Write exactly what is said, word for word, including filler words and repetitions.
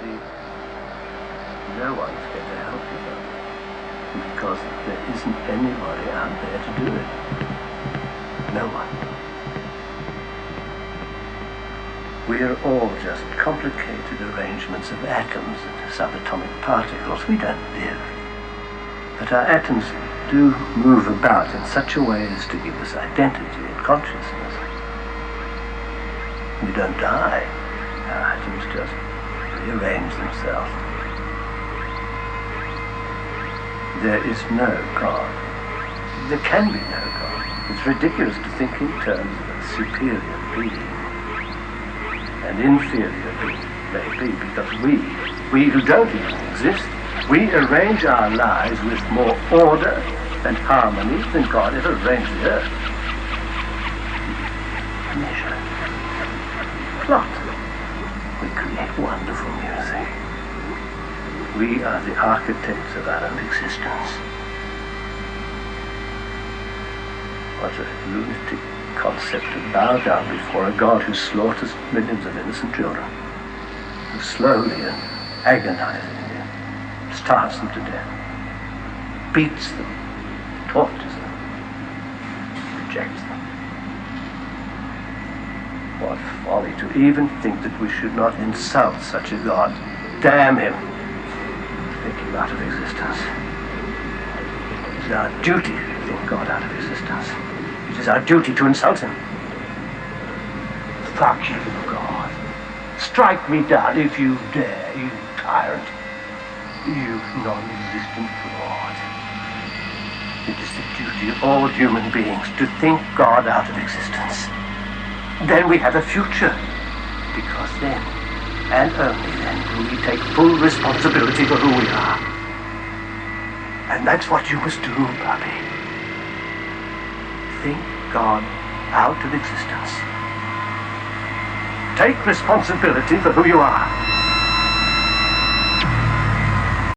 see, no one's going to help you, because there isn't anybody out there to do it. No one. We are all just complicated arrangements of atoms and subatomic particles. We don't live. But our atoms do move about in such a way as to give us identity and consciousness. We don't die. Our atoms just rearrange themselves. There is no God. There can be no God. It's ridiculous to think in terms of a superior being. And inferior being, maybe, because we, we who don't even exist, we arrange our lives with more order and harmony than God ever arranged the earth. Measure. Plot. We create wonderful music. We are the architects of our own existence. What a lunatic concept to bow down before a God who slaughters millions of innocent children, who slowly and agonizingly starves them to death, beats them, tortures them, rejects them. What folly to even think that we should not insult such a God. Damn him. Think him out of existence. It is our duty to think God out of existence. It is our duty to insult him. Fuck you, God. Strike me down if you dare, you tyrant. You non-existent fraud. It is the duty of all human beings to think God out of existence. Then we have a future. Because then, and only then, will we take full responsibility for who we are. And that's what you must do, Bobby. Think God out of existence. Take responsibility for who you are.